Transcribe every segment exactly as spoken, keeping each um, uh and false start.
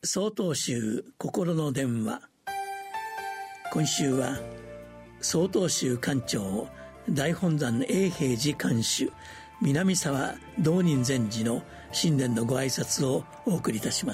曹洞宗心の電話。今週は曹洞宗館長大本山永平寺館主南沢道人禅師の新年のご挨拶をお送りいたします。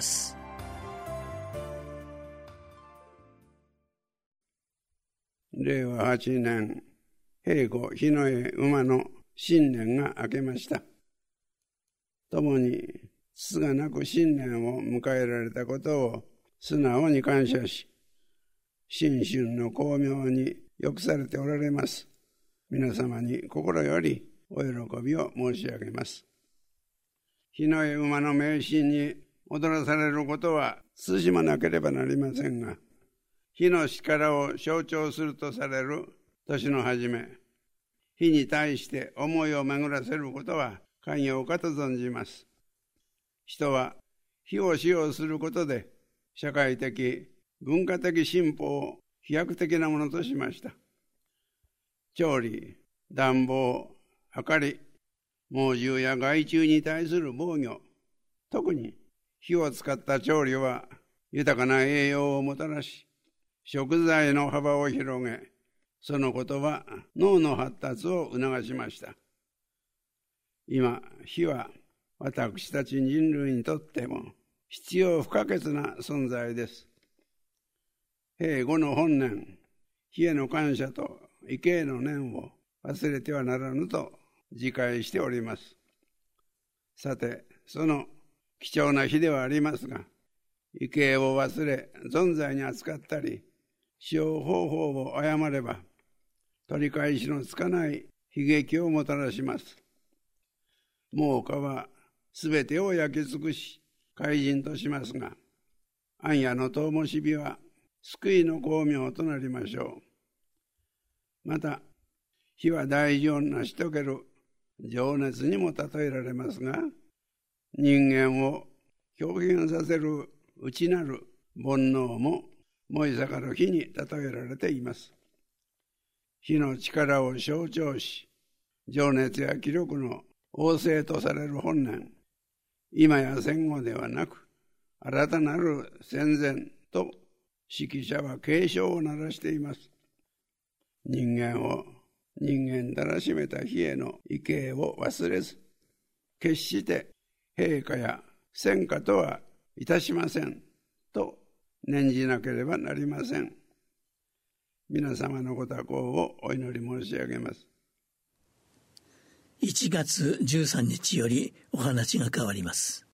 れいわはちねん平五日の絵馬の新年が明けました。共につつがなく新年を迎えられたことを素直に感謝し、新春の光明によくされておられます皆様に心よりお喜びを申し上げます。日の絵馬の迷信に踊らされることは慎まなければなりませんが、日の力を象徴するとされる年の初め、日に対して思いを巡らせることは寛容かと存じます。人は火を使用することで社会的、文化的進歩を飛躍的なものとしました。調理、暖房、明かり、猛獣や害虫に対する防御、特に火を使った調理は豊かな栄養をもたらし、食材の幅を広げ、そのことは脳の発達を促しました。今、火は私たち人類にとっても必要不可欠な存在です。平五の本年、火への感謝と畏敬への念を忘れてはならぬと自戒しております。さて、その貴重な日ではありますが、畏敬を忘れ存在に扱ったり、使用方法を誤れば、取り返しのつかない悲劇をもたらします。猛火はすべてを焼き尽くし、怪人としますが、暗夜の灯火火は救いの光明となりましょう。また、火は大事を成し遂げる情熱にも例えられますが、人間を表現させる内なる煩悩も燃え盛る火に例えられています。火の力を象徴し、情熱や気力の旺盛とされる本年、今や戦後ではなく、新たなる戦前と指揮者は警鐘を鳴らしています。人間を人間たらしめた火への畏敬を忘れず、決して陛下や戦火とはいたしませんと念じなければなりません。皆様のご多幸をお祈り申し上げます。 いちがつじゅうさんにちよりお話が変わります。